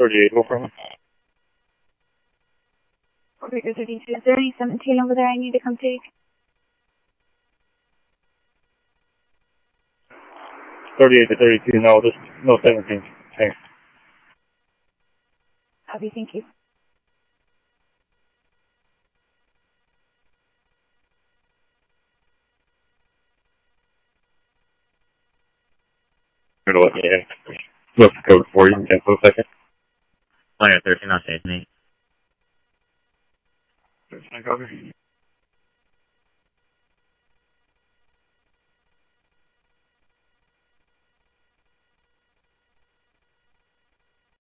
38, go from it. Okay, 32. Is there any 17 over there I need to come take? 38 to 32, no, just no 17. Thanks. Copy, thank you. You're gonna let me in. What's the code for you? Just a second. Player 13, I'll say it's me. 13, copy.